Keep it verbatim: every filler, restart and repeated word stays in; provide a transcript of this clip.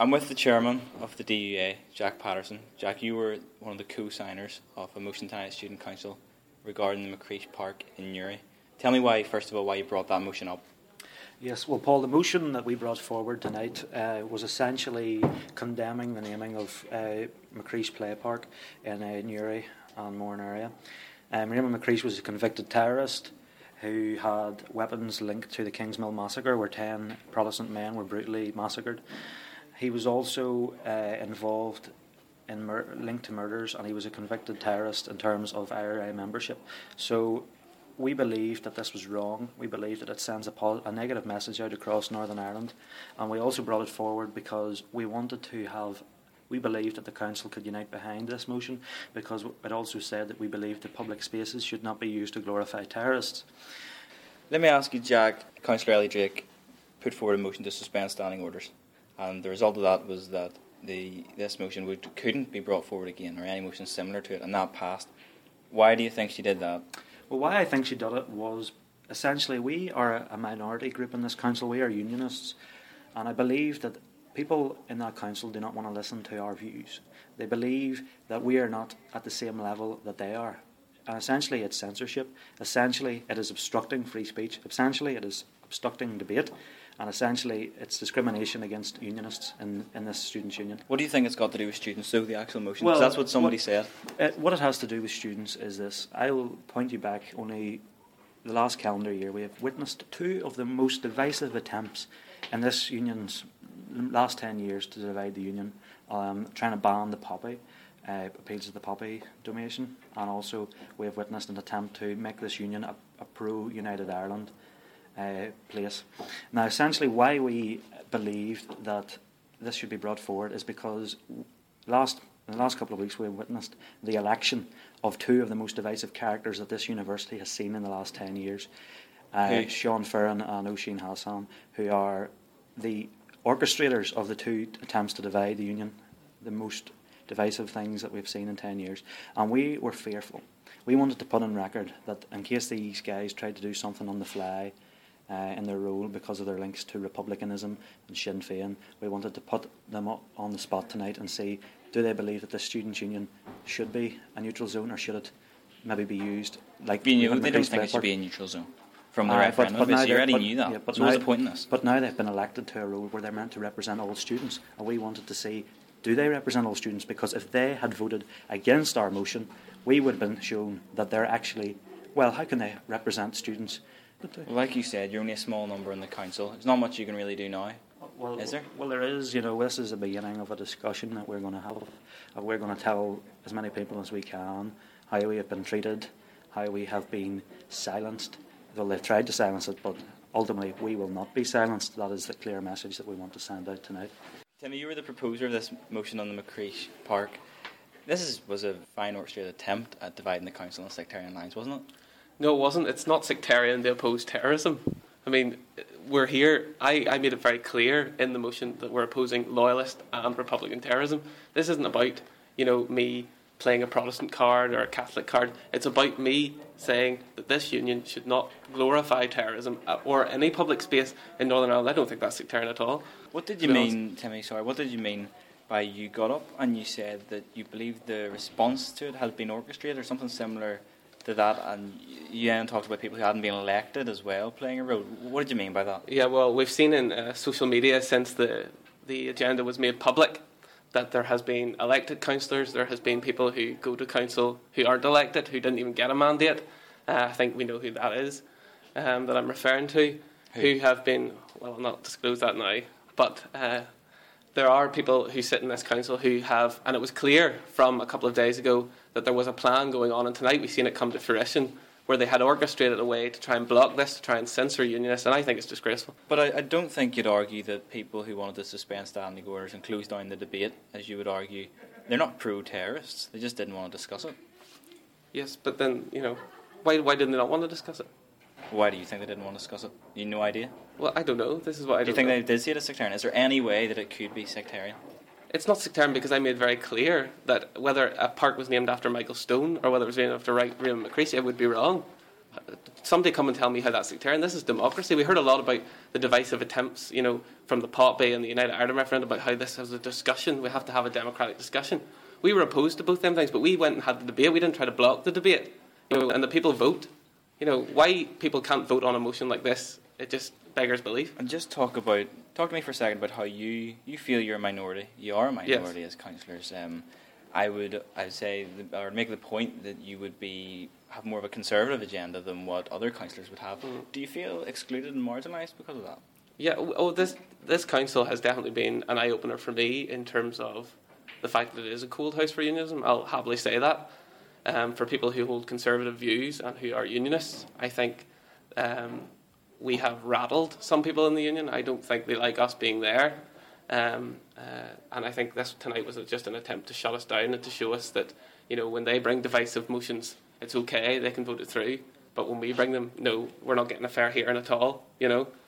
I'm with the chairman of the D U A, Jack Patterson. Jack, you were one of the co-signers of a motion tonight at Student Council regarding the McCreesh Park in Newry. Tell me why, first of all, why you brought that motion up. Yes, well, Paul, the motion that we brought forward tonight uh, was essentially condemning the naming of uh, McCreesh Play Park in uh, Newry and Mourne area. Um, Raymond McCreesh was a convicted terrorist who had weapons linked to the Kingsmill massacre, where ten Protestant men were brutally massacred. He was also uh, involved in mur- linked to murders, and he was a convicted terrorist in terms of I R A membership. So we believed that this was wrong. We believed that it sends a, pol- a negative message out across Northern Ireland, and we also brought it forward because we wanted to have. We believed that the council could unite behind this motion, because it also said that we believed that public spaces should not be used to glorify terrorists. Let me ask you, Jack. Councillor Ellie Drake put forward a motion to suspend standing orders, and the result of that was that the this motion would, couldn't be brought forward again, or any motion similar to it, and that passed. Why do you think she did that? Well, why I think she did it was essentially we are a minority group in this council. We are unionists, and I believe that people in that council do not want to listen to our views. They believe that we are not at the same level that they are. And essentially it's censorship. Essentially it is obstructing free speech. Essentially it is obstructing debate. And essentially it's discrimination against unionists in, in this students' union. What do you think it's got to do with students, though, the actual motion? Well, Because that's what somebody what, said. Uh, what it has to do with students is this. I will point you back only the last calendar year. We have witnessed two of the most divisive attempts in this union's last ten years to divide the union, um, trying to ban the poppy, uh, appeals to the poppy donation, and also we have witnessed an attempt to make this union a, a pro-United Ireland uh, place. Now, essentially why we believed that this should be brought forward is because last in the last couple of weeks we have witnessed the election of two of the most divisive characters that this university has seen in the last ten years, uh, Sean Fearon and Oisin Hassan, who are the orchestrators of the two attempts to divide the union, the most divisive things that we've seen in ten years. And we were fearful. We wanted to put on record that in case these guys tried to do something on the fly uh, in their role because of their links to republicanism and Sinn Féin, we wanted to put them up on the spot tonight and see, do they believe that the students' union should be a neutral zone, or should it maybe be used like... You know, they don't think it should be a neutral zone from the uh, referendum, but, but so you already but, knew that. Yeah, but so now, what's the point in this? But now they've been elected to a role where they're meant to represent all students, and we wanted to see, do they represent all students? Because if they had voted against our motion, we would have been shown that they're actually, well, how can they represent students? Well, like you said, you're only a small number in the council. There's not much you can really do now. Well, is there? Well, there is. You know, this is the beginning of a discussion that we're going to have. Uh, we're going to tell as many people as we can how we have been treated, how we have been silenced. Well, they've tried to silence it, but ultimately we will not be silenced. That is the clear message that we want to send out tonight. Timmy, you were the proposer of this motion on the McCreesh Park. This is, was a fine orchestrated attempt at dividing the council on sectarian lines, wasn't it? No, it wasn't. It's not sectarian to oppose terrorism. I mean, we're here. I, I made it very clear in the motion that we're opposing loyalist and Republican terrorism. This isn't about, you know, me playing a Protestant card or a Catholic card. It's about me saying that this union should not glorify terrorism or any public space in Northern Ireland. I don't think that's sectarian at all. What did you mean, Timmy, sorry, what did you mean by you got up and you said that you believed the response to it had been orchestrated or something similar to that, and you then talked about people who hadn't been elected as well playing a role? What did you mean by that? Yeah, well, we've seen in uh, social media since the, the agenda was made public that there has been elected councillors, there has been people who go to council who aren't elected, who didn't even get a mandate. Uh, I think we know who that is, um, that I'm referring to, who? who have been, well, I'll not disclose that now, but uh, there are people who sit in this council who have, and it was clear from a couple of days ago that there was a plan going on, and tonight we've seen it come to fruition, where they had orchestrated a way to try and block this, to try and censor unionists, and I think it's disgraceful. But I, I don't think you'd argue that people who wanted to suspend standing orders and close down the debate, as you would argue, they're not pro-terrorists, they just didn't want to discuss it. Yes, but then, you know, why why didn't they not want to discuss it? Why do you think they didn't want to discuss it? You have no idea? Well, I don't know. This is what I don't Do you think know. they did see it as sectarian? Is there any way that it could be sectarian? It's not sectarian because I made very clear that whether a park was named after Michael Stone or whether it was named after Raymond McCreesh, it would be wrong. somebody come and tell me how that's sectarian. This is democracy. We heard a lot about the divisive attempts, you know, from the Potby and the United Ireland referendum about how this is a discussion. We have to have a democratic discussion. We were opposed to both them things, but we went and had the debate. We didn't try to block the debate, you know, and the people vote. You know, why people can't vote on a motion like this, it just beggars belief. And just talk about, talk to me for a second about how you, you feel you're a minority. You are a minority yes. as councillors. Um, I would I would say, or make the point that you would be have more of a conservative agenda than what other councillors would have. Mm. Do you feel excluded and marginalised because of that? Yeah, oh, this this council has definitely been an eye-opener for me in terms of the fact that it is a cold house for unionism. I'll happily say that. Um, for people who hold conservative views and who are unionists, I think um, we have rattled some people in the union. I don't think they like us being there. Um, uh, and I think this tonight was just an attempt to shut us down and to show us that, you know, when they bring divisive motions, it's okay, they can vote it through. But when we bring them, no, we're not getting a fair hearing at all, you know.